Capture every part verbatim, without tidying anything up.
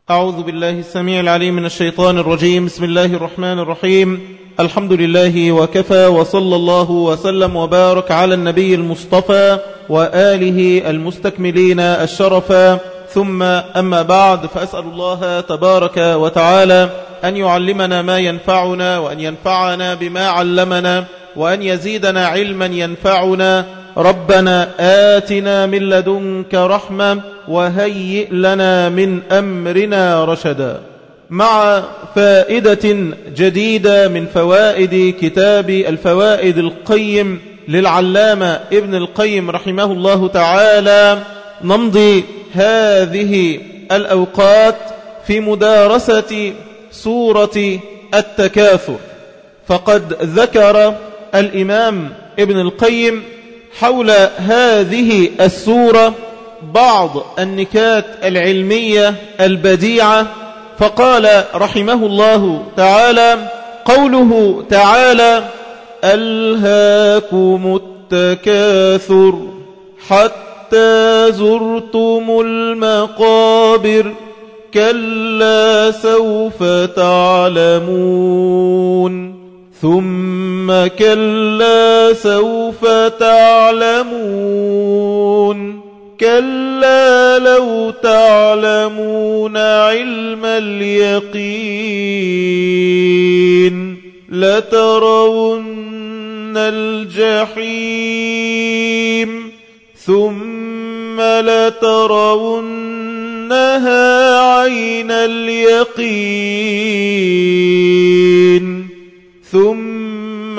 أعوذ بالله السميع العليم من الشيطان الرجيم. بسم الله الرحمن الرحيم. الحمد لله وكفى، وصلى الله وسلم وبارك على النبي المصطفى وآله المستكملين الشرفا، ثم أما بعد، فأسأل الله تبارك وتعالى أن يعلمنا ما ينفعنا، وأن ينفعنا بما علمنا، وأن يزيدنا علما ينفعنا. ربنا آتنا من لدنك رحمة وهيئ لنا من أمرنا رشدا. مع فائدة جديدة من فوائد كتاب الفوائد القيم للعلامة ابن القيم رحمه الله تعالى، نمضي هذه الأوقات في مدارسة سورة التكاثر. فقد ذكر الإمام ابن القيم حول هذه السورة بعض النكات العلمية البديعة، فقال رحمه الله تعالى: قوله تعالى: ألهاكم التكاثر حتى زرتم المقابر كلا سوف تعلمون ثم كلا سوف تعلمون كلا لو تعلمون علم اليقين لترون الجحيم ثم لترونها عين اليقين ثم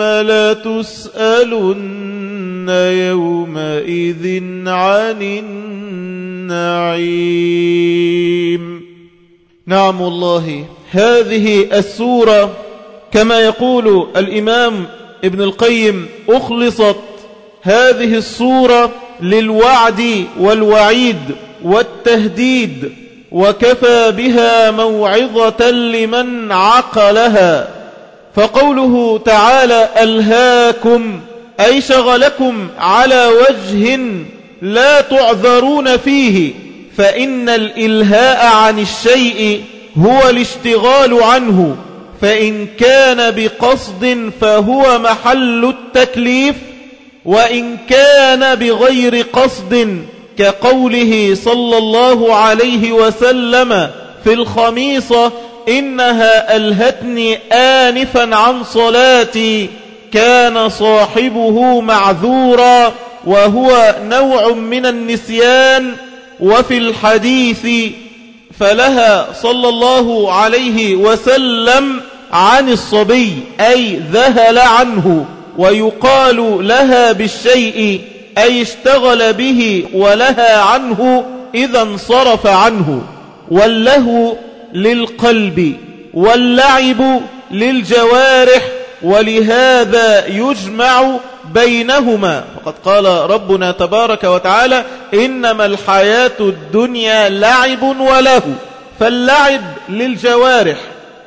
لتسألن يومئذ عن النعيم. نعم والله، هذه السورة كما يقول الإمام ابن القيم أخلصت هذه السورة للوعد والوعيد والتهديد، وكفى بها موعظة لمن عقلها. فقوله تعالى: ألهاكم، أي شغلكم على وجه لا تعذرون فيه، فإن الإلهاء عن الشيء هو الاشتغال عنه، فإن كان بقصد فهو محل التكليف، وإن كان بغير قصد كقوله صلى الله عليه وسلم في الخميصة: إنها ألهتني آنفا عن صلاتي، كان صاحبه معذورا، وهو نوع من النسيان. وفي الحديث: فلها صلى الله عليه وسلم عن الصبي، أي ذهل عنه. ويقال لها بالشيء، أي اشتغل به، ولها عنه إذا انصرف عنه. واللهو للقلب واللعب للجوارح، ولهذا يجمع بينهما. وقد قال ربنا تبارك وتعالى: إنما الحياة الدنيا لعب ولهو. فاللعب للجوارح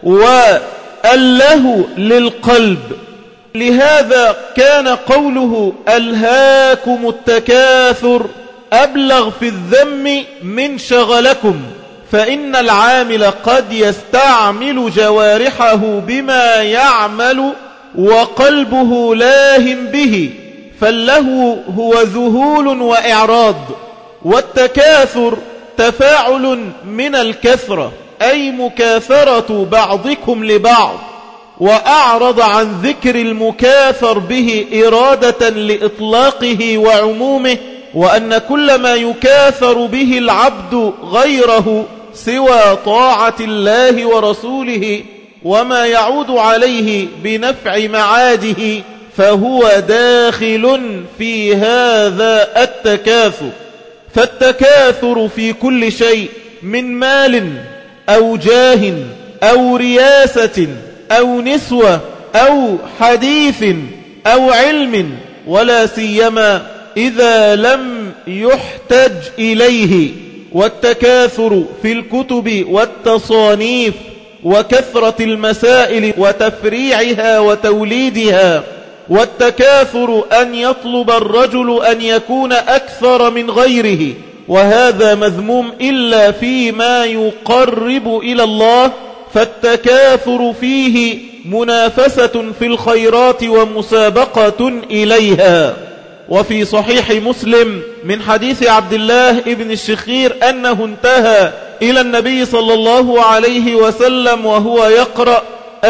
واللهو للقلب. لهذا كان قوله ألهاكم التكاثر أبلغ في الذم من شغلكم، فإن العامل قد يستعمل جوارحه بما يعمل وقلبه لاهٍ به، فاللهو هو ذهول وإعراض، والتكاثر تفاعل من الكثرة، أي مكاثرة بعضكم لبعض. وأعرض عن ذكر المكاثر به إرادة لإطلاقه وعمومه، وأن كل ما يكاثر به العبد غيره سوى طاعة الله ورسوله وما يعود عليه بنفع معاده فهو داخل في هذا التكاثر. فالتكاثر في كل شيء، من مال أو جاه أو رياسة أو نسوة أو حديث أو علم، ولا سيما إذا لم يحتج إليه. والتكاثر في الكتب والتصانيف وكثرة المسائل وتفريعها وتوليدها. والتكاثر أن يطلب الرجل أن يكون أكثر من غيره، وهذا مذموم إلا فيما يقرب إلى الله، فالتكاثر فيه منافسة في الخيرات ومسابقة إليها. وفي صحيح مسلم من حديث عبد الله بن الشخير أنه انتهى إلى النبي صلى الله عليه وسلم وهو يقرأ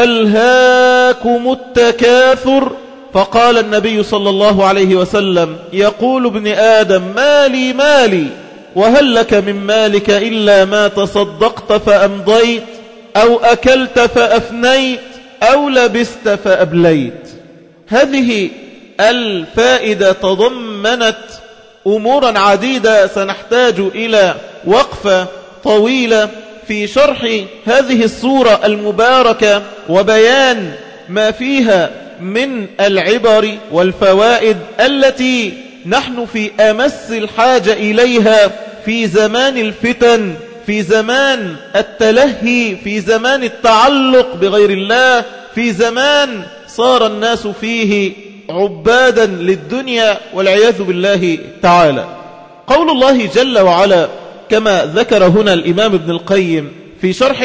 ألهاكم التكاثر، فقال النبي صلى الله عليه وسلم يقول ابن آدم مالي مالي، وهل لك من مالك إلا ما تصدقت فأمضيت أو أكلت فأفنيت أو لبست فأبليت. هذه الفائدة تضمنت أمورا عديدة سنحتاج إلى وقفة طويلة في شرح هذه السورة المباركة وبيان ما فيها من العبر والفوائد التي نحن في أمس الحاجة إليها في زمان الفتن، في زمان التلهي، في زمان التعلق بغير الله، في زمان صار الناس فيه عبادا للدنيا والعياذ بالله تعالى. قول الله جل وعلا كما ذكر هنا الإمام ابن القيم في شرحه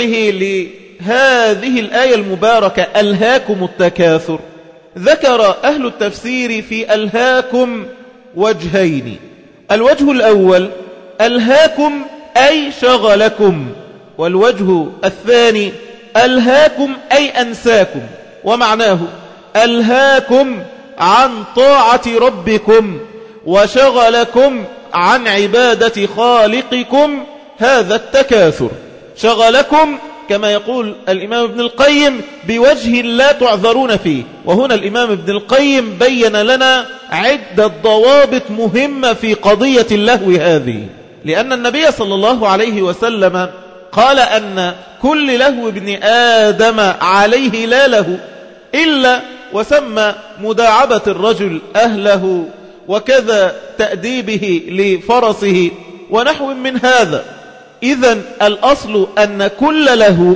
لهذه الآية المباركة ألهاكم التكاثر، ذكر أهل التفسير في ألهاكم وجهين. الوجه الأول ألهاكم أي شغلكم، والوجه الثاني ألهاكم أي أنساكم، ومعناه ألهاكم عن طاعة ربكم وشغلكم عن عبادة خالقكم هذا التكاثر. شغلكم كما يقول الإمام ابن القيم بوجه لا تعذرون فيه. وهنا الإمام ابن القيم بين لنا عدة ضوابط مهمة في قضية اللهو هذه، لأن النبي صلى الله عليه وسلم قال أن كل لهو ابن آدم عليه لا له إلا وسمى مداعبة الرجل أهله وكذا تأديبه لفرسه ونحو من هذا. إذن الأصل أن كل له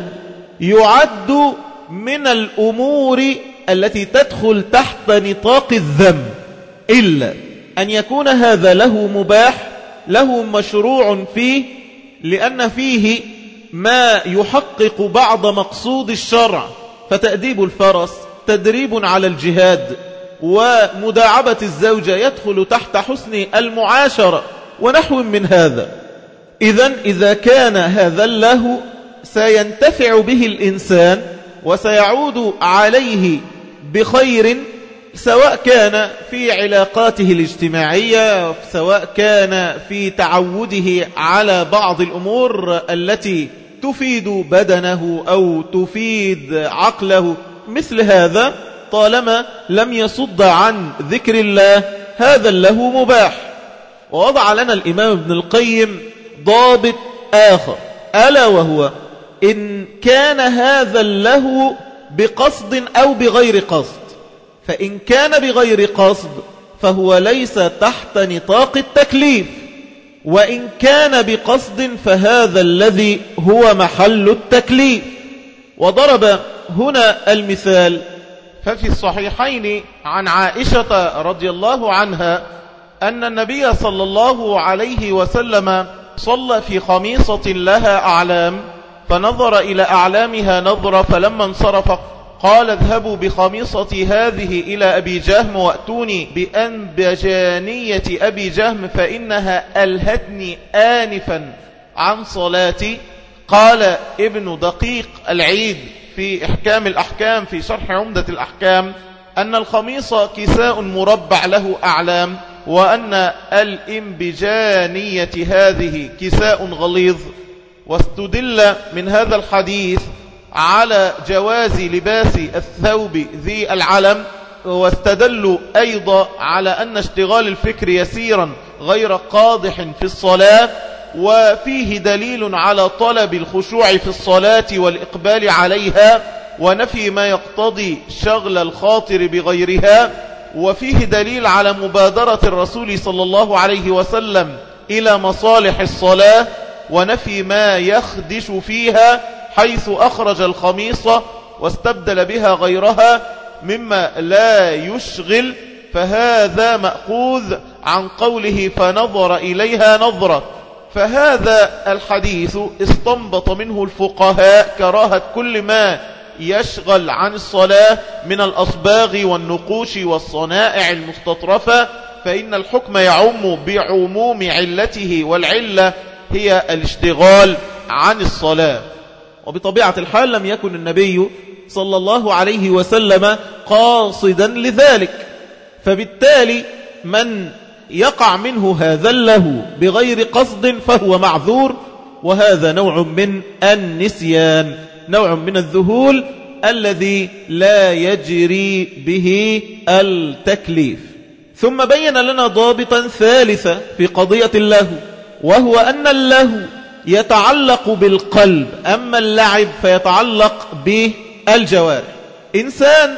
يعد من الأمور التي تدخل تحت نطاق الذم، إلا أن يكون هذا له مباح، له مشروع فيه، لأن فيه ما يحقق بعض مقصود الشرع، فتأديب الفرس تدريب على الجهاد، ومداعبة الزوجة يدخل تحت حسن المعاشرة ونحو من هذا. إذن إذا كان هذا له سينتفع به الإنسان وسيعود عليه بخير، سواء كان في علاقاته الاجتماعية، سواء كان في تعوده على بعض الأمور التي تفيد بدنه أو تفيد عقله، مثل هذا طالما لم يصد عن ذكر الله هذا له مباح. ووضع لنا الإمام ابن القيم ضابط آخر، ألا وهو إن كان هذا اللهو بقصد أو بغير قصد. فإن كان بغير قصد فهو ليس تحت نطاق التكليف، وإن كان بقصد فهذا الذي هو محل التكليف. وضرب هنا المثال، ففي الصحيحين عن عائشة رضي الله عنها أن النبي صلى الله عليه وسلم صلى في خميصة لها أعلام، فنظر إلى أعلامها نظرة، فلما انصرف قال اذهبوا بخميصتي هذه إلى أبي جهم وأتوني بأنبجانية أبي جهم فإنها ألهتني آنفا عن صلاتي. قال ابن دقيق العيد في إحكام الأحكام في شرح عمدة الأحكام أن الخميص كساء مربع له أعلام، وأن الإنبجانية هذه كساء غليظ. واستدل من هذا الحديث على جواز لباس الثوب ذي العلم، واستدلوا أيضا على أن اشتغال الفكر يسيرا غير قادح في الصلاة، وفيه دليل على طلب الخشوع في الصلاة والإقبال عليها، ونفي ما يقتضي شغل الخاطر بغيرها، وفيه دليل على مبادرة الرسول صلى الله عليه وسلم إلى مصالح الصلاة، ونفي ما يخدش فيها حيث أخرج الخميصة واستبدل بها غيرها مما لا يشغل، فهذا مأخوذ عن قوله فنظر إليها نظرة، فهذا الحديث استنبط منه الفقهاء كراهة كل ما يشغل عن الصلاة من الأصباغ والنقوش والصنائع المستطرفة، فإن الحكم يعم بعموم علته، والعلة هي الاشتغال عن الصلاة. وبطبيعة الحال لم يكن النبي صلى الله عليه وسلم قاصدا لذلك، فبالتالي من يقع منه هذا اللهو بغير قصد فهو معذور، وهذا نوع من النسيان، نوع من الذهول الذي لا يجري به التكليف. ثم بين لنا ضابطا ثالثا في قضية اللهو، وهو أن اللهو يتعلق بالقلب، أما اللعب فيتعلق بالجوارح. إنسان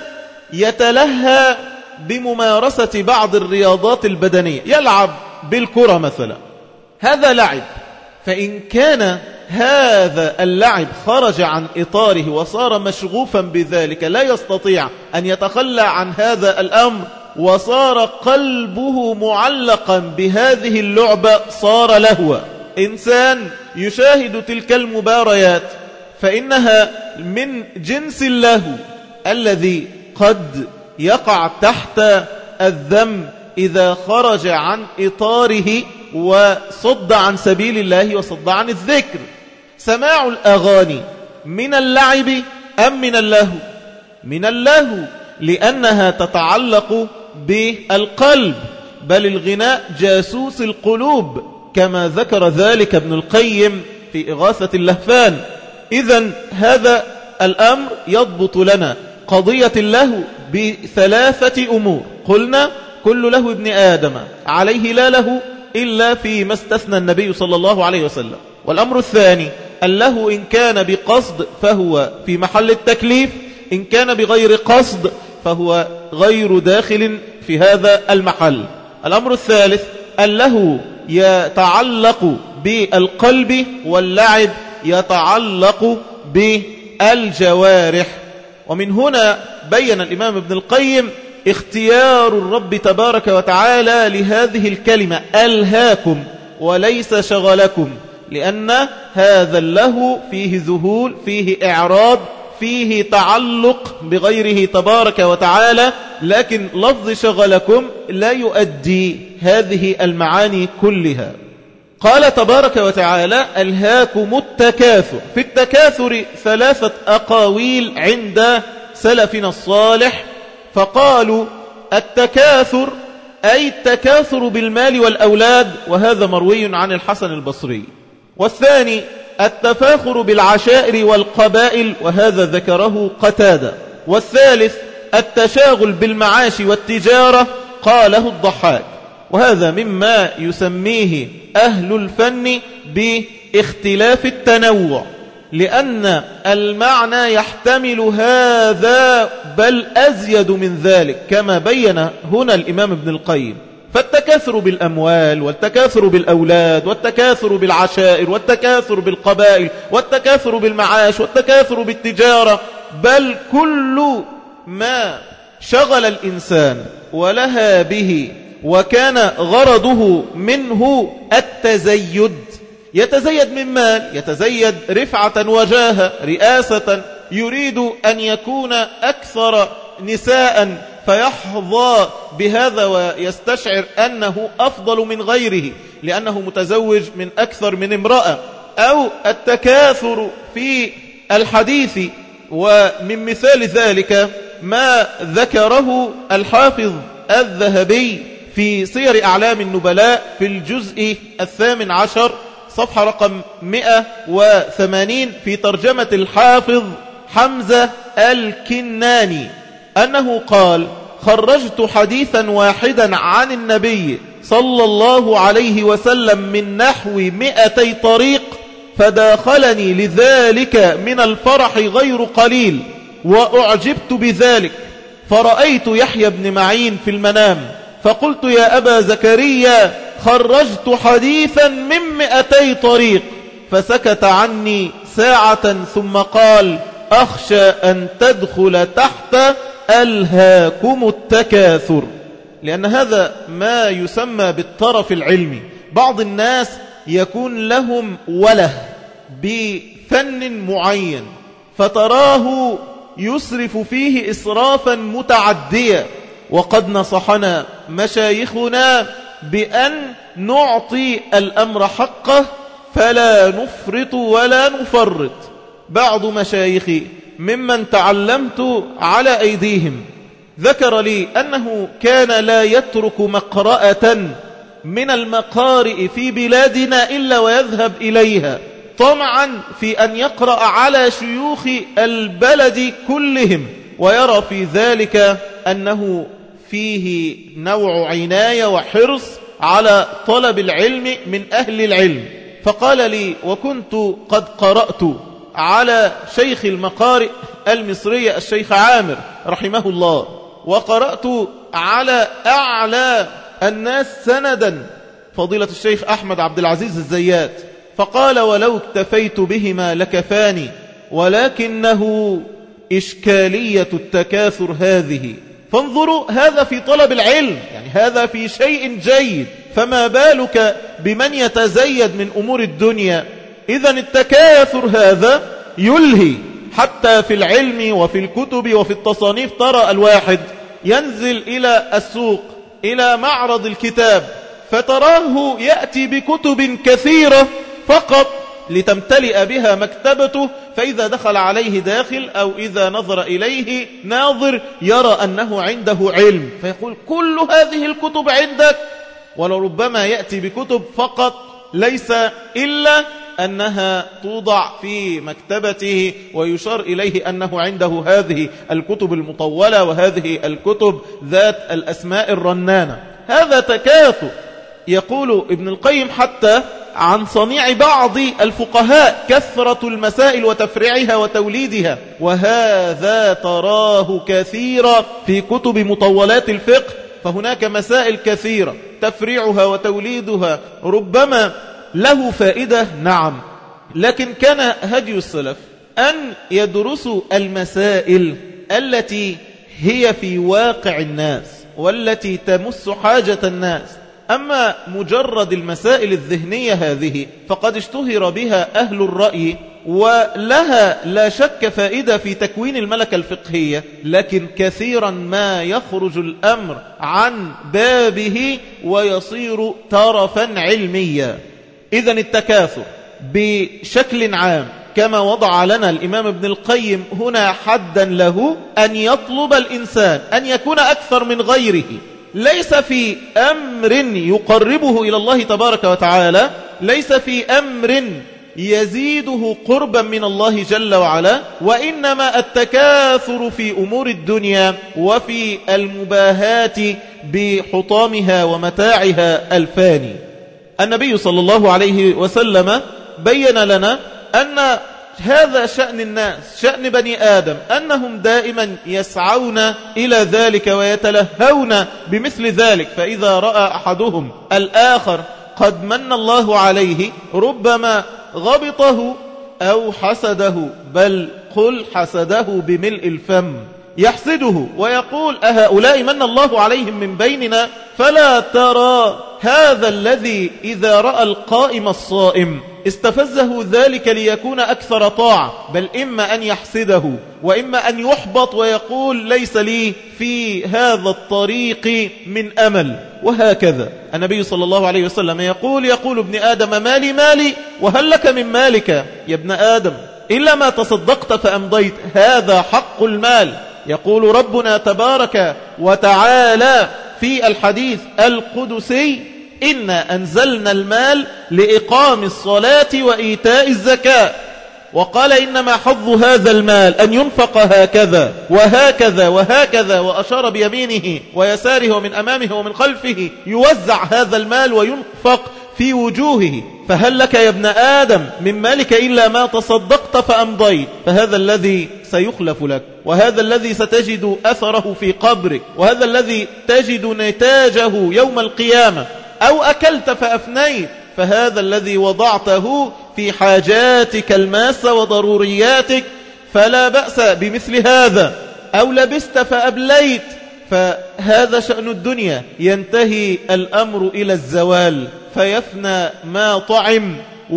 يتلهى بممارسة بعض الرياضات البدنية، يلعب بالكرة مثلا، هذا لعب، فإن كان هذا اللعب خرج عن إطاره وصار مشغوفا بذلك لا يستطيع أن يتخلى عن هذا الأمر، وصار قلبه معلقا بهذه اللعبة، صار لهوا. إنسان يشاهد تلك المباريات فإنها من جنس اللهو الذي قد يقع تحت الذنب إذا خرج عن إطاره وصد عن سبيل الله وصد عن الذكر. سماع الأغاني من اللعب أم من اللهو؟ من اللهو، لأنها تتعلق بالقلب، بل الغناء جاسوس القلوب كما ذكر ذلك ابن القيم في إغاثة اللهفان. إذن هذا الأمر يضبط لنا قضية اللهو بثلاثة أمور. قلنا كل لهو ابن آدم عليه لا له إلا فيما استثنى النبي صلى الله عليه وسلم. والأمر الثاني اللهو إن كان بقصد فهو في محل التكليف، إن كان بغير قصد فهو غير داخل في هذا المحل. الأمر الثالث اللهو يتعلق بالقلب، واللعب يتعلق بالجوارح. ومن هنا بين الإمام ابن القيم اختيار الرب تبارك وتعالى لهذه الكلمة ألهاكم وليس شغلكم، لأن هذا اللهو فيه ذهول، فيه إعراض، فيه تعلق بغيره تبارك وتعالى، لكن لفظ شغلكم لا يؤدي هذه المعاني كلها. قال تبارك وتعالى ألهاكم التكاثر. في التكاثر ثلاثة أقاويل عند سلفنا الصالح، فقالوا التكاثر أي التكاثر بالمال والأولاد، وهذا مروي عن الحسن البصري. والثاني التفاخر بالعشائر والقبائل، وهذا ذكره قتادة. والثالث التشاغل بالمعاش والتجارة، قاله الضحاك. وهذا مما يسميه أهل الفن باختلاف التنوع، لأن المعنى يحتمل هذا بل أزيد من ذلك، كما بين هنا الإمام ابن القيم. فالتكاثر بالأموال، والتكاثر بالأولاد، والتكاثر بالعشائر، والتكاثر بالقبائل، والتكاثر بالمعاش، والتكاثر بالتجارة، بل كل ما شغل الإنسان ولها به وكان غرضه منه التزيد، يتزيد من مال، يتزيد رفعة وجاهة، رئاسة، يريد أن يكون أكثر نساء فيحظى بهذا ويستشعر أنه أفضل من غيره لأنه متزوج من أكثر من امرأة. أو التكاثر في الحديث، ومن مثال ذلك ما ذكره الحافظ الذهبي في سير أعلام النبلاء في الجزء الثامن عشر صفحة رقم مئة وثمانين في ترجمة الحافظ حمزة الكناني، أنه قال خرجت حديثا واحدا عن النبي صلى الله عليه وسلم من نحو مئتي طريق، فداخلني لذلك من الفرح غير قليل، وأعجبت بذلك، فرأيت يحيى بن معين في المنام، فقلت يا أبا زكريا خرجت حديثا من مئتي طريق، فسكت عني ساعة ثم قال أخشى أن تدخل تحت ألهاكم التكاثر، لأن هذا ما يسمى بالطرف العلمي. بعض الناس يكون لهم وله بفن معين فتراه يسرف فيه إسرافا متعديا، وقد نصحنا مشايخنا بأن نعطي الأمر حقه فلا نفرط ولا نفرط. بعض مشايخي ممن تعلمت على أيديهم ذكر لي أنه كان لا يترك مقرأة من المقارئ في بلادنا إلا ويذهب إليها طمعا في أن يقرأ على شيوخ البلد كلهم، ويرى في ذلك أنه فيه نوع عناية وحرص على طلب العلم من أهل العلم. فقال لي: وكنت قد قرأت على شيخ المقارئ المصرية الشيخ عامر رحمه الله، وقرأت على أعلى الناس سندا فضيلة الشيخ أحمد عبد العزيز الزيات، فقال: ولو اكتفيت بهما لكفاني، ولكنه إشكالية التكاثر هذه. فانظروا، هذا في طلب العلم، يعني هذا في شيء جيد، فما بالك بمن يتزيد من أمور الدنيا؟ إذن التكاثر هذا يلهي حتى في العلم وفي الكتب وفي التصانيف. ترى الواحد ينزل إلى السوق إلى معرض الكتاب فتراه يأتي بكتب كثيرة فقط لتمتلئ بها مكتبته، فإذا دخل عليه داخل أو إذا نظر إليه ناظر يرى أنه عنده علم، فيقول: كل هذه الكتب عندك؟ ولربما يأتي بكتب فقط ليس إلا أنها توضع في مكتبته ويشار إليه أنه عنده هذه الكتب المطولة وهذه الكتب ذات الأسماء الرنانة. هذا تكاثر. يقول ابن القيم حتى عن صنيع بعض الفقهاء: كثرة المسائل وتفريعها وتوليدها، وهذا تراه كثيرا في كتب مطولات الفقه. فهناك مسائل كثيرة تفريعها وتوليدها ربما له فائدة، نعم، لكن كان هدي السلف أن يدرسوا المسائل التي هي في واقع الناس والتي تمس حاجة الناس. أما مجرد المسائل الذهنية هذه فقد اشتهر بها أهل الرأي، ولها لا شك فائدة في تكوين الملكة الفقهية، لكن كثيرا ما يخرج الأمر عن بابه ويصير طرفا علميا. إذن التكاثر بشكل عام كما وضع لنا الإمام ابن القيم هنا حدا له، أن يطلب الإنسان أن يكون أكثر من غيره، ليس في أمر يقربه إلى الله تبارك وتعالى، ليس في أمر يزيده قربا من الله جل وعلا، وإنما التكاثر في أمور الدنيا وفي المباهات بحطامها ومتاعها الفاني. النبي صلى الله عليه وسلم بين لنا أن هذا شأن الناس، شأن بني آدم، أنهم دائما يسعون إلى ذلك ويتلهون بمثل ذلك. فإذا رأى أحدهم الآخر قد من الله عليه ربما غبطه أو حسده، بل قل حسده بملء الفم، يحسده ويقول: أهؤلاء من الله عليهم من بيننا؟ فلا ترى هذا الذي إذا رأى القائم الصائم استفزه ذلك ليكون أكثر طاعة، بل إما أن يحسده وإما أن يحبط ويقول: ليس لي في هذا الطريق من أمل. وهكذا النبي صلى الله عليه وسلم يقول: يقول ابن آدم: مالي مالي، وهل لك من مالك يا ابن آدم إلا ما تصدقت فأمضيت؟ هذا حق المال. يقول ربنا تبارك وتعالى في الحديث القدسي: إنا أنزلنا المال لإقام الصلاة وإيتاء الزكاة. وقال: إنما حظ هذا المال أن ينفق هكذا وهكذا وهكذا، وأشار بيمينه ويساره ومن أمامه ومن خلفه، يوزع هذا المال وينفق في وجوهه. فهل لك يا ابن آدم من مالك إلا ما تصدقت فأمضيت؟ فهذا الذي سيخلف لك، وهذا الذي ستجد أثره في قبرك، وهذا الذي تجد نتاجه يوم القيامة. أو أكلت فأفنيت، فهذا الذي وضعته في حاجاتك الماسة وضرورياتك، فلا بأس بمثل هذا. أو لبست فأبليت، فهذا شأن الدنيا، ينتهي الأمر إلى الزوال. فيفنى ما طعم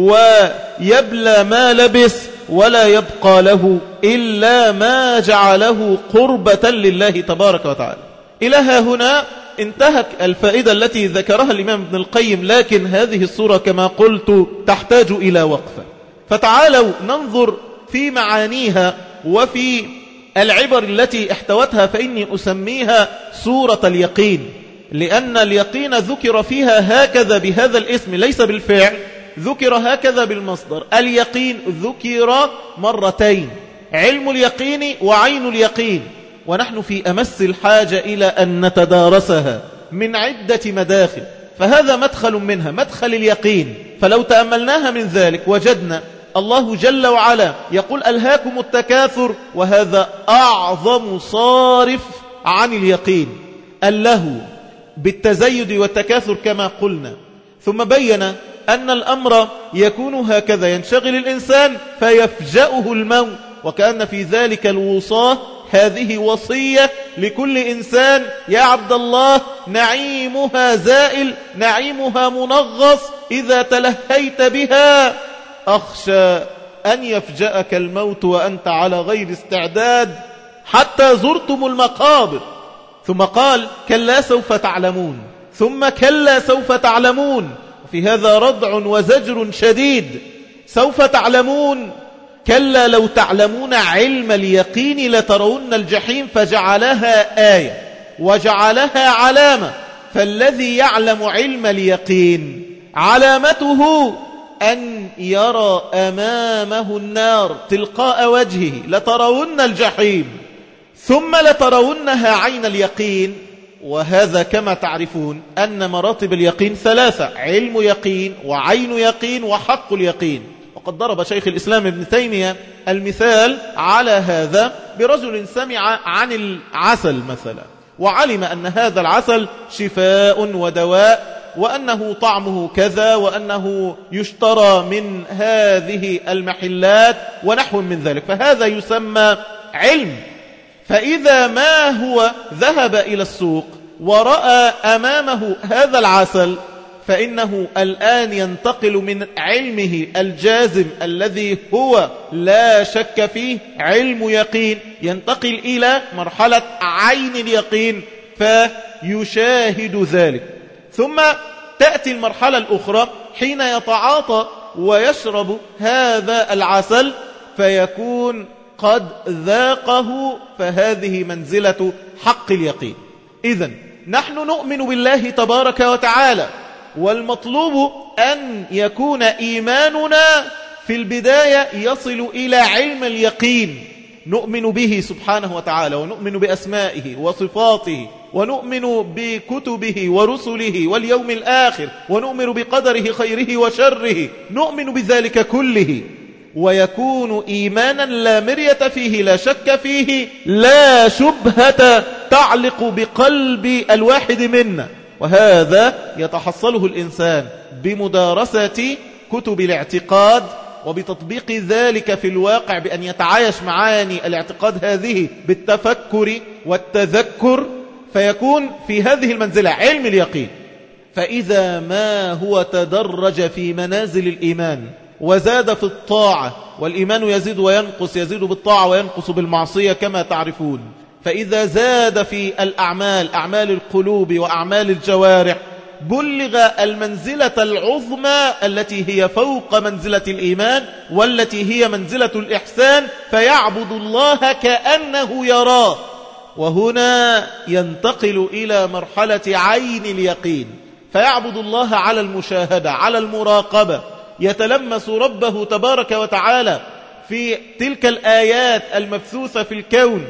ويبلى ما لبس ولا يبقى له إلا ما جعله قربة لله تبارك وتعالى. إلى هنا انتهت الفائدة التي ذكرها الإمام ابن القيم، لكن هذه الصورة كما قلت تحتاج إلى وقفة، فتعالوا ننظر في معانيها وفي العبر التي احتوتها، فإني أسميها سورة اليقين، لأن اليقين ذكر فيها هكذا بهذا الاسم ليس بالفعل، ذكر هكذا بالمصدر. اليقين ذكر مرتين، علم اليقين وعين اليقين، ونحن في أمس الحاجة إلى أن نتدارسها من عدة مداخل، فهذا مدخل منها، مدخل اليقين. فلو تأملناها من ذلك وجدنا الله جل وعلا يقول ألهاكم التكاثر، وهذا أعظم صارف عن اليقين، اللهو بالتزيد والتكاثر كما قلنا. ثم بين أن الأمر يكون هكذا، ينشغل الإنسان فيفجأه الموت، وكأن في ذلك الوصاة، هذه وصية لكل إنسان يا عبد الله، نعيمها زائل، نعيمها منغص، إذا تلهيت بها أخشى أن يفجأك الموت وأنت على غير استعداد حتى زرتم المقابر. ثم قال كلا سوف تعلمون، ثم كلا سوف تعلمون، في هذا ردع وزجر شديد. سوف تعلمون، كلا لو تعلمون علم اليقين لترون الجحيم، فجعلها آية وجعلها علامة. فالذي يعلم علم اليقين علامته أن يرى أمامه النار تلقاء وجهه، لترون الجحيم، ثم لترونها عين اليقين. وهذا كما تعرفون أن مراتب اليقين ثلاثة: علم يقين وعين يقين وحق اليقين. وقد ضرب شيخ الإسلام ابن تيمية المثال على هذا برجل سمع عن العسل مثلا، وعلم أن هذا العسل شفاء ودواء، وأنه طعمه كذا، وأنه يشترى من هذه المحلات ونحو من ذلك، فهذا يسمى علم. فإذا ما هو ذهب إلى السوق ورأى أمامه هذا العسل، فإنه الآن ينتقل من علمه الجازم الذي هو لا شك فيه علم يقين، ينتقل إلى مرحلة عين اليقين فيشاهد ذلك. ثم تأتي المرحلة الأخرى حين يتعاطى ويشرب هذا العسل فيكون قد ذاقه، فهذه منزلة حق اليقين. إذن نحن نؤمن بالله تبارك وتعالى، والمطلوب أن يكون إيماننا في البداية يصل إلى علم اليقين، نؤمن به سبحانه وتعالى، ونؤمن بأسمائه وصفاته، ونؤمن بكتبه ورسله واليوم الآخر، ونؤمن بقدره خيره وشره، نؤمن بذلك كله، ويكون إيمانا لا مرية فيه، لا شك فيه، لا شبهة تعلق بقلب الواحد منا. وهذا يتحصله الإنسان بمدارسة كتب الاعتقاد، وبتطبيق ذلك في الواقع، بأن يتعايش معاني الاعتقاد هذه بالتفكر والتذكر، فيكون في هذه المنزلة علم اليقين. فإذا ما هو تدرج في منازل الإيمان وزاد في الطاعة، والإيمان يزيد وينقص، يزيد بالطاعة وينقص بالمعصية كما تعرفون، فإذا زاد في الأعمال، أعمال القلوب وأعمال الجوارح، بلغ المنزلة العظمى التي هي فوق منزلة الإيمان، والتي هي منزلة الإحسان، فيعبد الله كأنه يراه. وهنا ينتقل إلى مرحلة عين اليقين، فيعبد الله على المشاهدة، على المراقبة، يتلمس ربه تبارك وتعالى في تلك الآيات المبثوثة في الكون،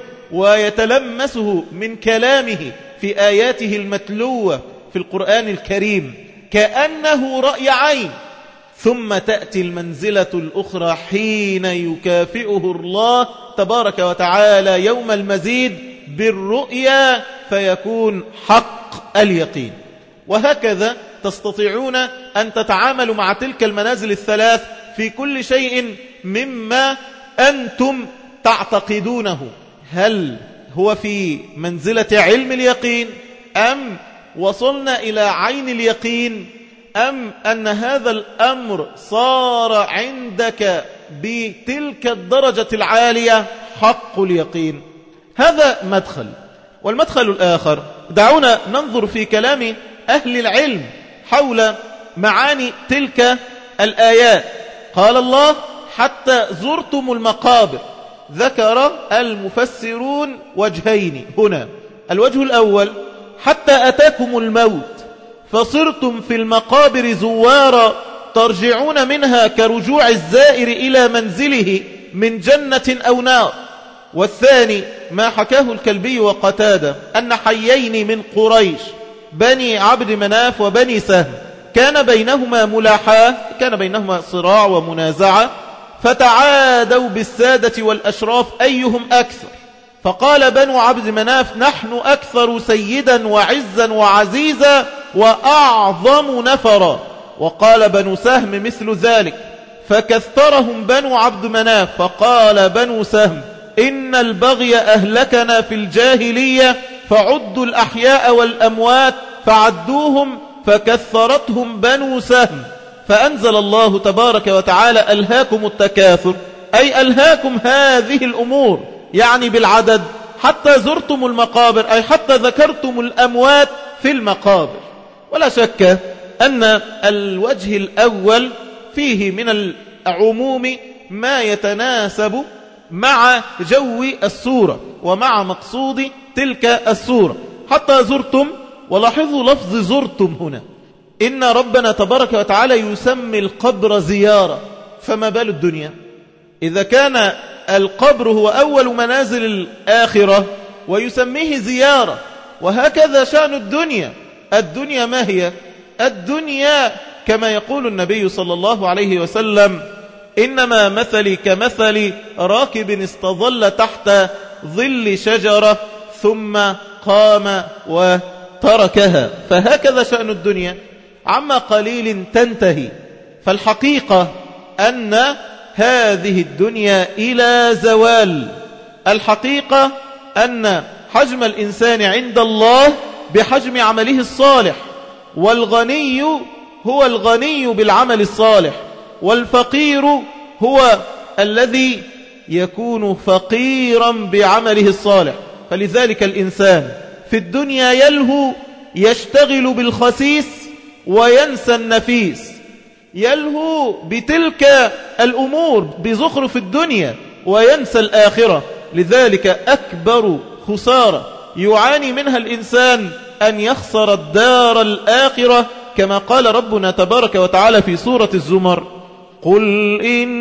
ويتلمسه من كلامه في آياته المتلوة في القرآن الكريم كأنه رأي عين. ثم تأتي المنزلة الأخرى حين يكافئه الله تبارك وتعالى يوم المزيد بالرؤيا، فيكون حق اليقين. وهكذا تستطيعون أن تتعاملوا مع تلك المنازل الثلاث في كل شيء مما أنتم تعتقدونه. هل هو في منزلة علم اليقين، أم وصلنا إلى عين اليقين، أم أن هذا الأمر صار عندك بتلك الدرجة العالية حق اليقين؟ هذا مدخل. والمدخل الآخر، دعونا ننظر في كلام أهل العلم حول معاني تلك الآيات. قال الله حتى زرتم المقابر. ذكر المفسرون وجهين هنا. الوجه الأول حتى أتاكم الموت فصرتم في المقابر زوارا ترجعون منها كرجوع الزائر إلى منزله من جنة أو نار. والثاني ما حكاه الكلبي وقتادة أن حيين من قريش بني عبد مناف وبني سهم كان بينهما ملاحاة، كان بينهما صراع ومنازعة، فتعادوا بالسادة والأشراف أيهم أكثر. فقال بنو عبد مناف نحن أكثر سيدا وعزا وعزيزا وأعظم نفرا. وقال بنو سهم مثل ذلك، فكثرهم بنو عبد مناف. فقال بنو سهم إن البغي أهلكنا في الجاهلية فعدوا الأحياء والأموات فعدوهم فكثرتهم بنو سهم. فأنزل الله تبارك وتعالى ألهاكم التكاثر، أي ألهاكم هذه الأمور، يعني بالعدد، حتى زرتم المقابر، أي حتى ذكرتم الأموات في المقابر. ولا شك أن الوجه الأول فيه من العموم ما يتناسب مع جو السورة ومع مقصود تلك السورة. حتى زرتم، ولاحظوا لفظ زرتم هنا، إن ربنا تبارك وتعالى يسمي القبر زيارة، فما بال الدنيا؟ إذا كان القبر هو أول منازل الآخرة ويسميه زيارة، وهكذا شأن الدنيا. الدنيا ما هي؟ الدنيا كما يقول النبي صلى الله عليه وسلم إنما مثلي كمثل راكب استظل تحت ظل شجرة ثم قام وتركها. فهكذا شأن الدنيا، عما قليل تنتهي. فالحقيقة أن هذه الدنيا إلى زوال. الحقيقة أن حجم الإنسان عند الله بحجم عمله الصالح، والغني هو الغني بالعمل الصالح، والفقير هو الذي يكون فقيرا بعمله الصالح. فلذلك الإنسان في الدنيا يلهو، يشتغل بالخسيس وينسى النفيس، يلهو بتلك الأمور بزخرف الدنيا وينسى الآخرة. لذلك أكبر خسارة يعاني منها الإنسان أن يخسر الدار الآخرة، كما قال ربنا تبارك وتعالى في سورة الزمر قل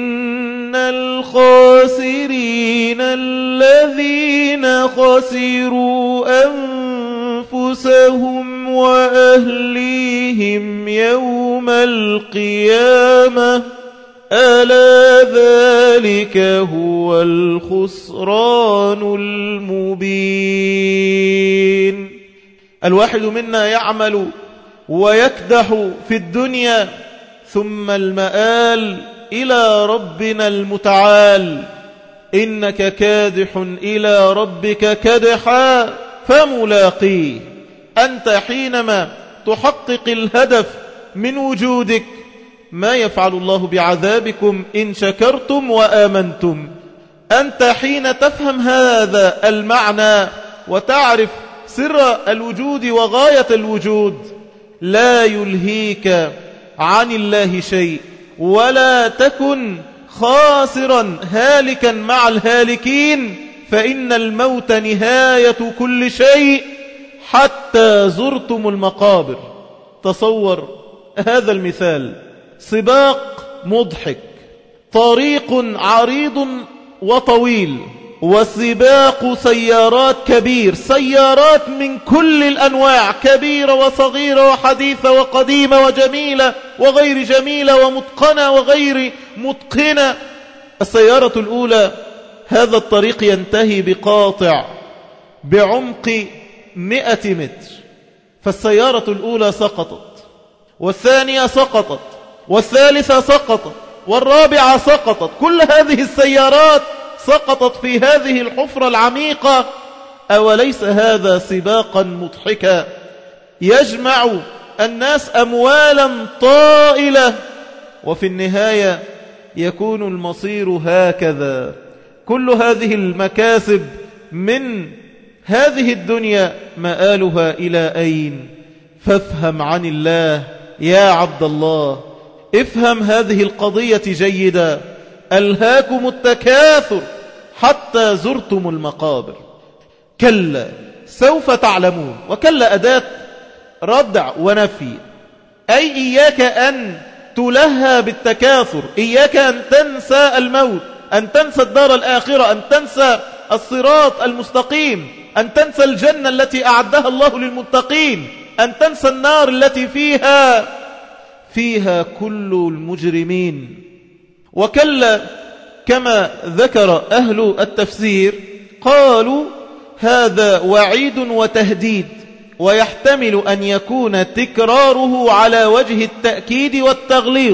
إن الخاسرين الذين خسروا أنفسهم وأهليهم يوم القيامة ألا ذلك هو الخسران المبين. الواحد منا يعمل ويكدح في الدنيا، ثم المآل إلى ربنا المتعال. إنك كادح إلى ربك كدحا فملاقيه. أنت حينما تحقق الهدف من وجودك، ما يفعل الله بعذابكم إن شكرتم وآمنتم. أنت حين تفهم هذا المعنى وتعرف سر الوجود وغاية الوجود، لا يلهيك عن الله شيء، ولا تكن خاسرا هالكا مع الهالكين، فإن الموت نهاية كل شيء. حتى زرتم المقابر. تصور هذا المثال، سباق مضحك، طريق عريض وطويل، وسباق سيارات كبير، سيارات من كل الأنواع، كبيرة وصغيرة وحديثة وقديمة وجميلة وغير جميلة ومتقنة وغير متقنة. السيارة الأولى هذا الطريق ينتهي بقاطع بعمق مئة متر، فالسيارة الأولى سقطت، والثانية سقطت، والثالثة سقطت، والرابعة سقطت. كل هذه السيارات سقطت في هذه الحفرة العميقة. أوليس هذا سباقا مضحكا يجمع الناس أموالا طائلة، وفي النهاية يكون المصير هكذا. كل هذه المكاسب من هذه الدنيا مآلها إلى أين؟ فافهم عن الله يا عبد الله، افهم هذه القضية جيدا. ألهاكم التكاثر حتى زرتم المقابر. كلا سوف تعلمون. وكلا أداة ردع ونفي، أي إياك أن تلهى بالتكاثر، إياك أن تنسى الموت، أن تنسى الدار الآخرة، أن تنسى الصراط المستقيم، أن تنسى الجنة التي أعدها الله للمتقين، أن تنسى النار التي فيها فيها كل المجرمين. وكلا كما ذكر أهل التفسير قالوا هذا وعيد وتهديد، ويحتمل أن يكون تكراره على وجه التأكيد والتغليظ،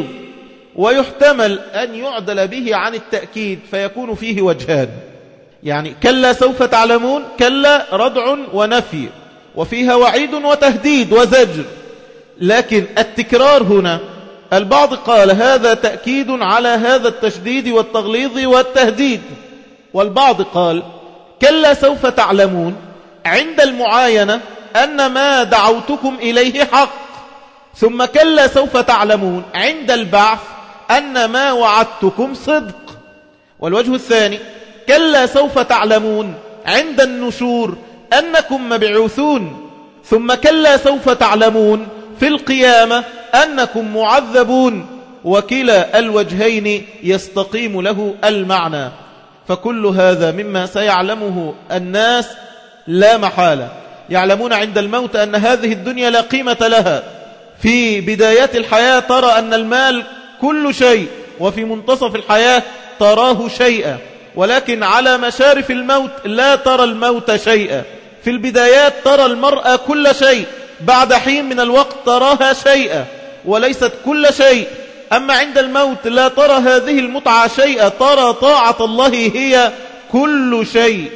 ويحتمل أن يعدل به عن التأكيد فيكون فيه وجهان. يعني كلا سوف تعلمون، كلا ردع ونفي، وفيها وعيد وتهديد وزجر. لكن التكرار هنا البعض قال هذا تأكيد على هذا التشديد والتغليظ والتهديد، والبعض قال كلا سوف تعلمون عند المعاينة أن ما دعوتكم إليه حق، ثم كلا سوف تعلمون عند البعث أن ما وعدتكم صدق. والوجه الثاني كلا سوف تعلمون عند النشور أنكم مبعوثون، ثم كلا سوف تعلمون في القيامة أنكم معذبون. وكلا الوجهين يستقيم له المعنى. فكل هذا مما سيعلمه الناس لا محالة. يعلمون عند الموت أن هذه الدنيا لا قيمة لها. في بدايات الحياة ترى أن المال كل شيء، وفي منتصف الحياة تراه شيئا، ولكن على مشارف الموت لا ترى الموت شيئا. في البدايات ترى المرأة كل شيء، بعد حين من الوقت تراها شيئا وليست كل شيء. أما عند الموت لا ترى هذه المتعة شيئا، ترى طاعة الله هي كل شيء.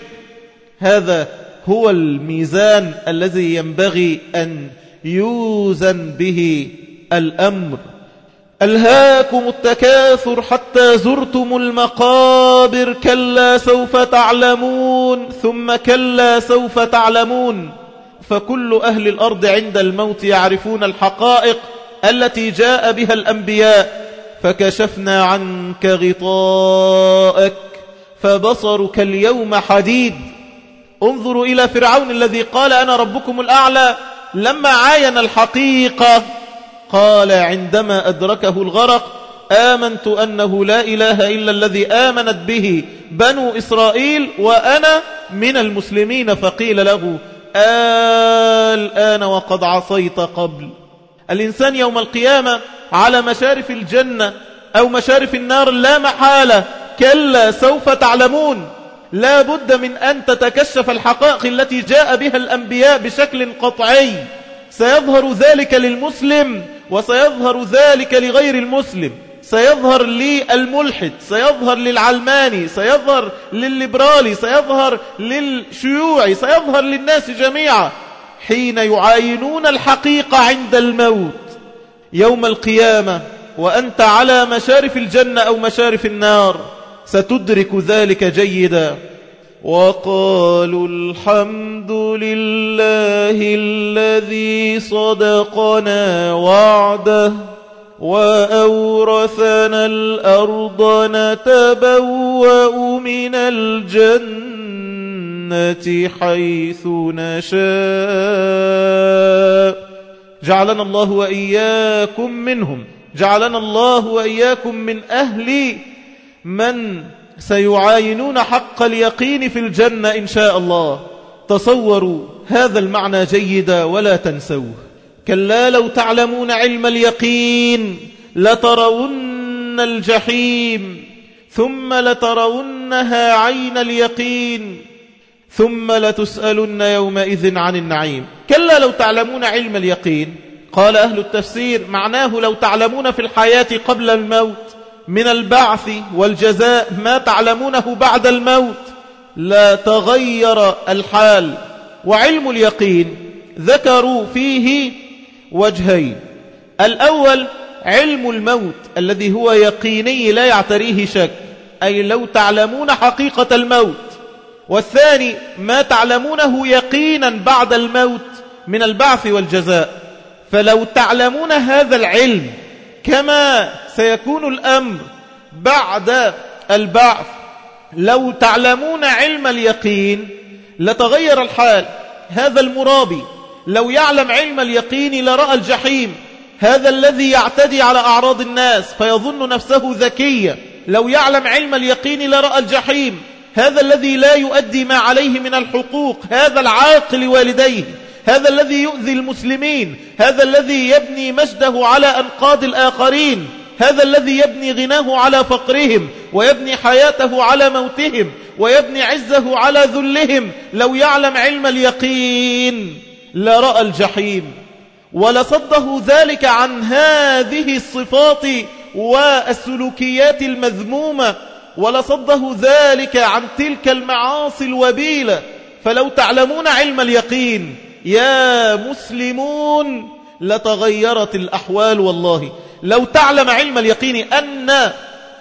هذا هو الميزان الذي ينبغي أن يوزن به الأمر. ألهاكم التكاثر حتى زرتم المقابر، كلا سوف تعلمون ثم كلا سوف تعلمون. فكل أهل الأرض عند الموت يعرفون الحقائق التي جاء بها الأنبياء. فكشفنا عنك غطاءك فبصرك اليوم حديد. انظروا إلى فرعون الذي قال أنا ربكم الأعلى، لما عاين الحقيقة قال عندما أدركه الغرق آمنت أنه لا إله إلا الذي آمنت به بنو إسرائيل وأنا من المسلمين. فقيل له الآن وقد عصيت قبل. الإنسان يوم القيامة على مشارف الجنة أو مشارف النار لا محالة. كلا سوف تعلمون. لا بد من أن تتكشف الحقائق التي جاء بها الأنبياء بشكل قطعي. سيظهر ذلك للمسلم وسيظهر ذلك لغير المسلم. سيظهر للملحد، سيظهر للعلماني، سيظهر للليبرالي، سيظهر للشيوعي، سيظهر للناس جميعا حين يعاينون الحقيقة عند الموت يوم القيامة. وأنت على مشارف الجنة أو مشارف النار ستدرك ذلك جيدا. وقالوا الحمد لله الذي صدقنا وعده وأورثنا الأرض نتبوأ من الجنة حيث نشاء. جعلنا الله وإياكم منهم، جعلنا الله وإياكم من أهل من سيعاينون حق اليقين في الجنة إن شاء الله. تصوروا هذا المعنى جيدا ولا تنسوه. كلا لو تعلمون علم اليقين لترون الجحيم ثم لترونها عين اليقين ثم لتسألن يومئذ عن النعيم. كلا لو تعلمون علم اليقين، قال أهل التفسير معناه لو تعلمون في الحياة قبل الموت من البعث والجزاء ما تعلمونه بعد الموت لا تغير الحال. وعلم اليقين ذكروا فيه وجهين. الأول علم الموت الذي هو يقيني لا يعتريه شك، أي لو تعلمون حقيقة الموت. والثاني ما تعلمونه يقينا بعد الموت من البعث والجزاء. فلو تعلمون هذا العلم كما سيكون الأمر بعد البعث، لو تعلمون علم اليقين لتغير الحال. هذا المرابي لو يعلم علم اليقين لرأى الجحيم. هذا الذي يعتدي على أعراض الناس فيظن نفسه ذكيا لو يعلم علم اليقين لرأى الجحيم. هذا الذي لا يؤدي ما عليه من الحقوق، هذا العاق لوالديه، هذا الذي يؤذي المسلمين، هذا الذي يبني مجده على أنقاض الآخرين، هذا الذي يبني غناه على فقرهم ويبني حياته على موتهم ويبني عزه على ذلهم، لو يعلم علم اليقين لرأى الجحيم ولصده ذلك عن هذه الصفات والسلوكيات المذمومة، ولصده ذلك عن تلك المعاصي الوبيلة. فلو تعلمون علم اليقين يا مسلمون لتغيرت الأحوال. والله لو تعلم علم اليقين أن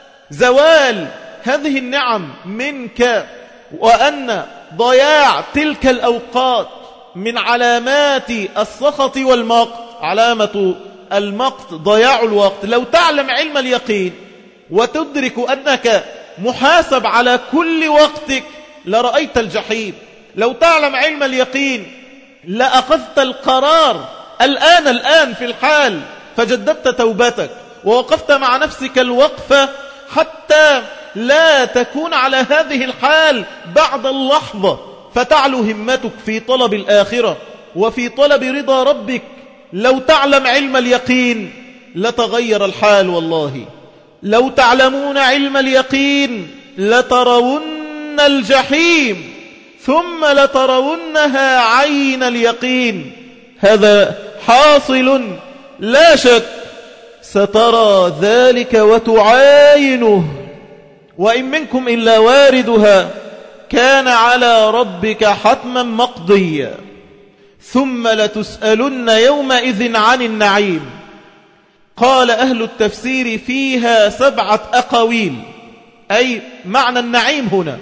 زوال هذه النعم منك وأن ضياع تلك الأوقات من علامات السخط والمقت، علامة المقت ضياع الوقت، لو تعلم علم اليقين وتدرك أنك محاسب على كل وقتك لرأيت الجحيم. لو تعلم علم اليقين لأخذت القرار الآن الآن في الحال فجددت توبتك ووقفت مع نفسك الوقفة حتى لا تكون على هذه الحال بعد اللحظة، فتعلو همتك في طلب الآخرة وفي طلب رضا ربك. لو تعلم علم اليقين لتغير الحال. والله لو تعلمون علم اليقين لترون الجحيم ثم لترونها عين اليقين. هذا حاصل لا شك، سترى ذلك وتعاينه. وإن منكم إلا واردها كان على ربك حتما مقضيا ثم لتسألن يومئذ عن النعيم. قال أهل التفسير فيها سبعة أقاويل، أي معنى النعيم هنا.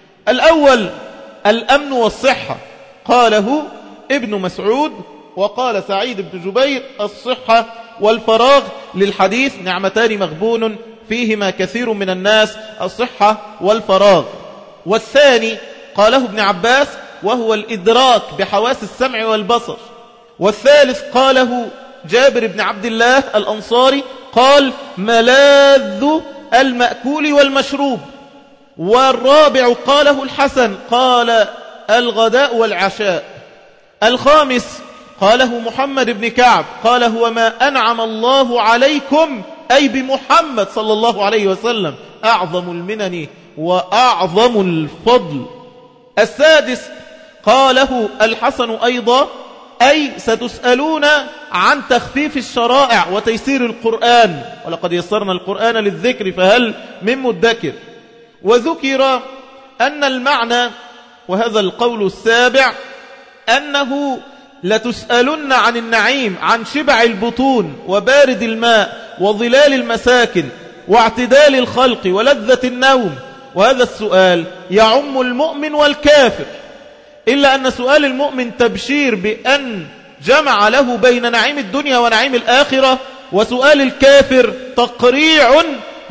الأول الأمن والصحة، قاله ابن مسعود، وقال سعيد بن جبير الصحة والفراغ للحديث نعمتان مغبون فيهما كثير من الناس، الصحة والفراغ. والثاني قاله ابن عباس وهو الإدراك بحواس السمع والبصر. والثالث قاله جابر بن عبد الله الأنصاري، قال ملاذ المأكول والمشروب. والرابع قاله الحسن، قال الغداء والعشاء. الخامس قاله محمد بن كعب، قال هو ما أنعم الله عليكم أي بمحمد صلى الله عليه وسلم أعظم المنن وأعظم الفضل. السادس قاله الحسن أيضا، أي ستسألون عن تخفيف الشرائع وتيسير القرآن، ولقد يسرنا القرآن للذكر فهل من مدكر. وذكر أن المعنى، وهذا القول السابع، أنه لتسألن عن النعيم، عن شبع البطون وبارد الماء وظلال المساكن واعتدال الخلق ولذة النوم. وهذا السؤال يعم المؤمن والكافر، إلا أن سؤال المؤمن تبشير بأن جمع له بين نعيم الدنيا ونعيم الآخرة، وسؤال الكافر تقريع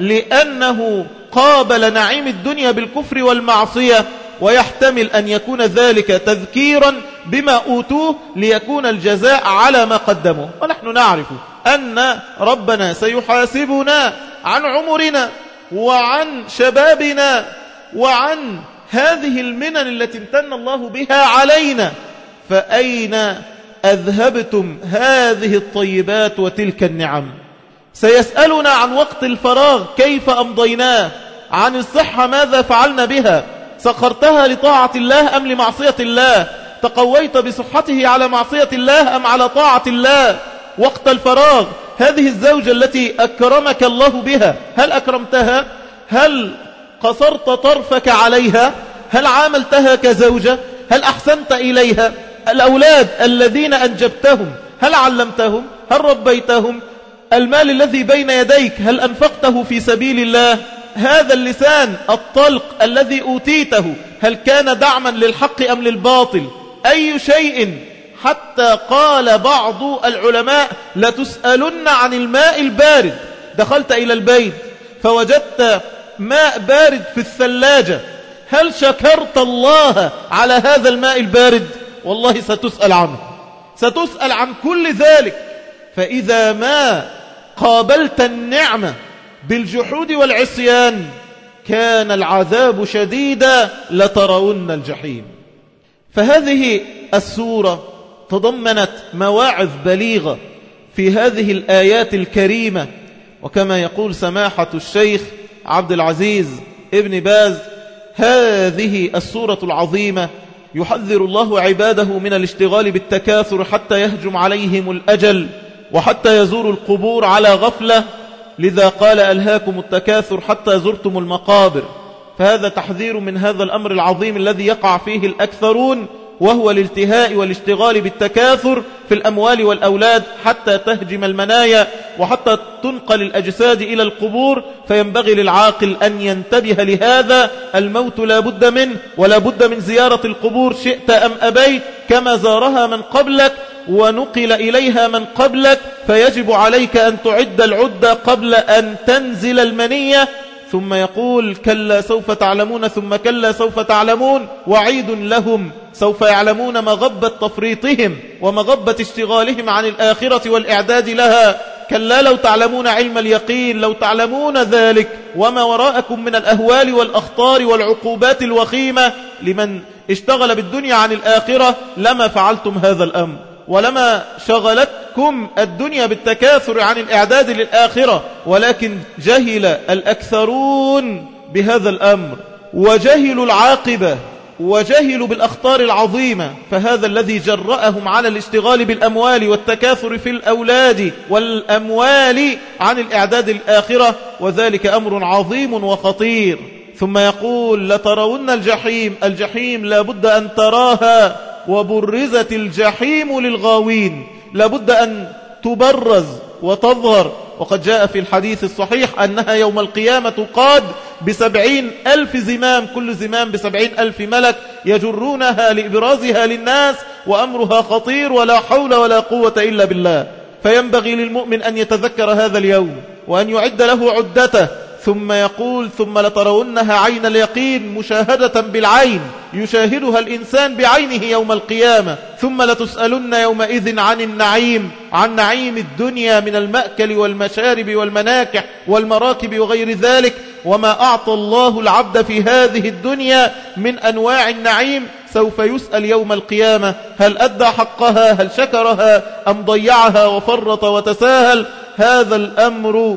لأنه قابل نعيم الدنيا بالكفر والمعصية، ويحتمل أن يكون ذلك تذكيرا بما أوتوه ليكون الجزاء على ما قدموا. ونحن نعرف أن ربنا سيحاسبنا عن عمرنا وعن شبابنا وعن هذه المنن التي امتن الله بها علينا، فأين أذهبتم هذه الطيبات وتلك النعم؟ سيسألنا عن وقت الفراغ كيف أمضيناه، عن الصحة ماذا فعلنا بها، سخرتها لطاعة الله أم لمعصية الله، تقويت بصحته على معصية الله أم على طاعة الله. وقت الفراغ هذه الزوجة التي أكرمك الله بها، هل أكرمتها؟ هل قصرت طرفك عليها؟ هل عاملتها كزوجة؟ هل أحسنت إليها؟ الأولاد الذين أنجبتهم هل علمتهم؟ هل ربيتهم؟ المال الذي بين يديك هل أنفقته في سبيل الله؟ هذا اللسان الطلق الذي أوتيته هل كان دعما للحق أم للباطل؟ أي شيء؟ حتى قال بعض العلماء لتسألن عن الماء البارد. دخلت إلى البيت فوجدت ماء بارد في الثلاجة، هل شكرت الله على هذا الماء البارد؟ والله ستسأل عنه، ستسأل عن كل ذلك. فإذا ما قابلت النعمة بالجحود والعصيان كان العذاب شديدا لترون الجحيم. فهذه السورة تضمنت مواعظ بليغة في هذه الآيات الكريمة، وكما يقول سماحة الشيخ عبد العزيز ابن باز: هذه السورة العظيمة يحذر الله عباده من الاشتغال بالتكاثر حتى يهجم عليهم الأجل وحتى يزوروا القبور على غفلة، لذا قال ألهاكم التكاثر حتى زرتم المقابر. فهذا تحذير من هذا الأمر العظيم الذي يقع فيه الأكثرون، وهو الالتهاء والاشتغال بالتكاثر في الأموال والأولاد حتى تهجم المنايا وحتى تنقل الأجساد إلى القبور. فينبغي للعاقل أن ينتبه لهذا، الموت لا بد منه، ولا بد من زيارة القبور شئت أم أبيت، كما زارها من قبلك ونقل إليها من قبلك، فيجب عليك أن تعد العدة قبل أن تنزل المنية. ثم يقول: كلا سوف تعلمون ثم كلا سوف تعلمون، وعيد لهم سوف يعلمون مغبة تفريطهم ومغبة اشتغالهم عن الآخرة والإعداد لها. كلا لو تعلمون علم اليقين، لو تعلمون ذلك وما وراءكم من الأهوال والأخطار والعقوبات الوخيمة لمن اشتغل بالدنيا عن الآخرة لما فعلتم هذا الأمر، ولما شغلتكم الدنيا بالتكاثر عن الإعداد للآخرة. ولكن جهل الأكثرون بهذا الأمر، وجهلوا العاقبة، وجهلوا بالأخطار العظيمة. فهذا الذي جرأهم على الاشتغال بالأموال والتكاثر في الأولاد والأموال عن الإعداد للآخرة، وذلك أمر عظيم وخطير. ثم يقول: لترون الجحيم. الجحيم لابد أن تراها، وبرزت الجحيم للغاوين، لابد أن تبرز وتظهر. وقد جاء في الحديث الصحيح أنها يوم القيامة تقاد بسبعين ألف زمام، كل زمام بسبعين ألف ملك يجرونها لإبرازها للناس، وأمرها خطير ولا حول ولا قوة إلا بالله. فينبغي للمؤمن أن يتذكر هذا اليوم وأن يعد له عدته. ثم يقول: ثم لترونها عين اليقين، مشاهدة بالعين يشاهدها الإنسان بعينه يوم القيامة. ثم لتسألن يومئذ عن النعيم، عن نعيم الدنيا من المأكل والمشارب والمناكح والمراكب وغير ذلك، وما أعطى الله العبد في هذه الدنيا من أنواع النعيم. سوف يسأل يوم القيامة: هل أدى حقها؟ هل شكرها أم ضيعها وفرط وتساهل؟ هذا الأمر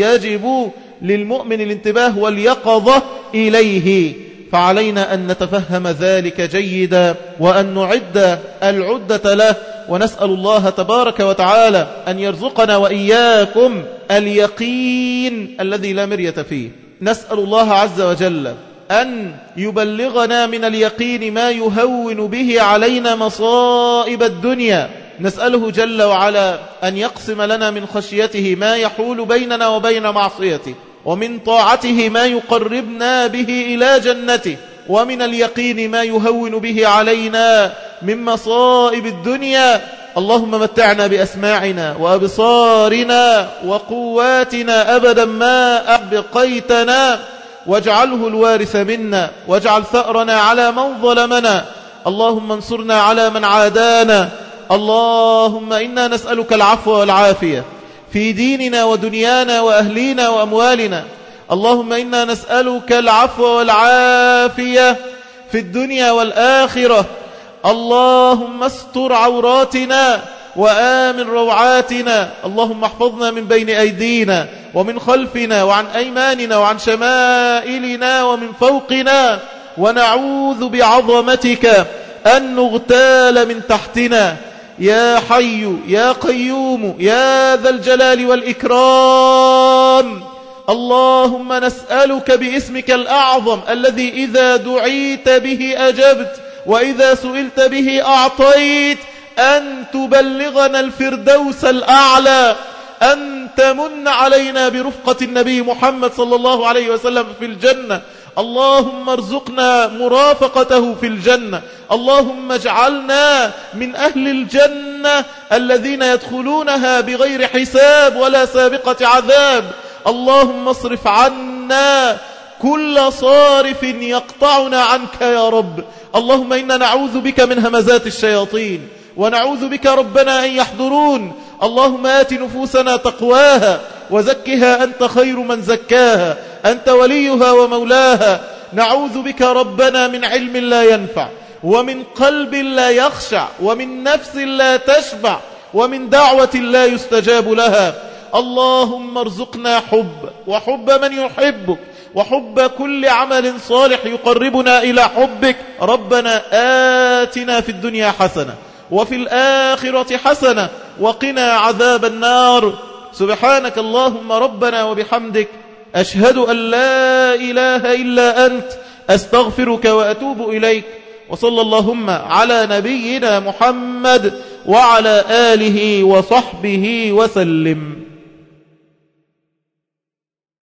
يجب للمؤمن الانتباه واليقظة إليه، فعلينا أن نتفهم ذلك جيدا وأن نعد العدة له. ونسأل الله تبارك وتعالى أن يرزقنا وإياكم اليقين الذي لا مرية فيه. نسأل الله عز وجل أن يبلغنا من اليقين ما يهون به علينا مصائب الدنيا. نسأله جل وعلا أن يقسم لنا من خشيته ما يحول بيننا وبين معصيته، ومن طاعته ما يقربنا به إلى جنته، ومن اليقين ما يهون به علينا من مصائب الدنيا. اللهم متعنا بأسماعنا وأبصارنا وقواتنا أبدا ما أبقيتنا، واجعله الوارث منا، واجعل ثأرنا على من ظلمنا، اللهم انصرنا على من عادانا. اللهم إنا نسألك العفو والعافية في ديننا ودنيانا وأهلينا وأموالنا. اللهم إنا نسألك العفو والعافية في الدنيا والآخرة. اللهم استر عوراتنا وآمن روعاتنا. اللهم احفظنا من بين أيدينا ومن خلفنا وعن أيماننا وعن شمائلنا ومن فوقنا، ونعوذ بعظمتك أن نغتال من تحتنا. يا حي يا قيوم يا ذا الجلال والإكرام. اللهم نسألك باسمك الأعظم الذي إذا دعيت به أجبت وإذا سئلت به أعطيت، أن تبلغنا الفردوس الأعلى، أن تمن علينا برفقة النبي محمد صلى الله عليه وسلم في الجنة. اللهم ارزقنا مرافقته في الجنة. اللهم اجعلنا من أهل الجنة الذين يدخلونها بغير حساب ولا سابقة عذاب. اللهم اصرف عنا كل صارف يقطعنا عنك يا رب. اللهم إنا نعوذ بك من همزات الشياطين، ونعوذ بك ربنا أن يحضرون. اللهم آت نفوسنا تقواها وزكها أنت خير من زكاها، أنت وليها ومولاها. نعوذ بك ربنا من علم لا ينفع، ومن قلب لا يخشع، ومن نفس لا تشبع، ومن دعوة لا يستجاب لها. اللهم ارزقنا حب وحب من يحبك، وحب كل عمل صالح يقربنا إلى حبك. ربنا آتنا في الدنيا حسنة وفي الآخرة حسنة وقنا عذاب النار. سبحانك اللهم ربنا وبحمدك، أشهد أن لا إله إلا أنت، أستغفرك وأتوب إليك. وصلى اللهم على نبينا محمد وعلى آله وصحبه وسلم.